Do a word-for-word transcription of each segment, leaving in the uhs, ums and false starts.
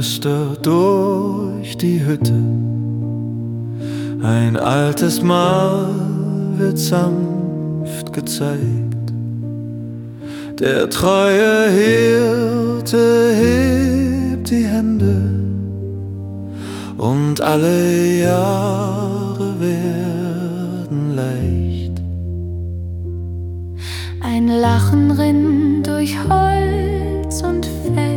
Flüster durch die Hütte. Ein altes Mal wird sanft gezeigt. Der treue Hirte hebt die Hände und alle Jahre werden leicht. Ein Lachen rinnt durch Holz und Fell.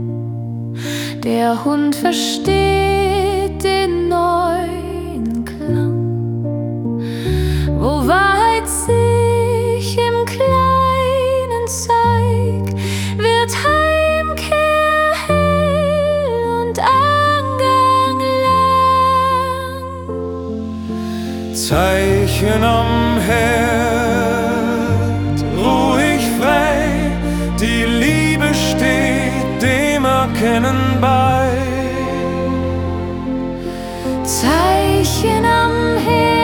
Der Hund versteht den neuen Klang, wo Wahrheit sich im Kleinen zeigt, wird Heimkehr hell und Angang lang. Zeichen am Herd, ruhig frei, die Liebe steht dem Erkennen bei. Zeichen am Herd,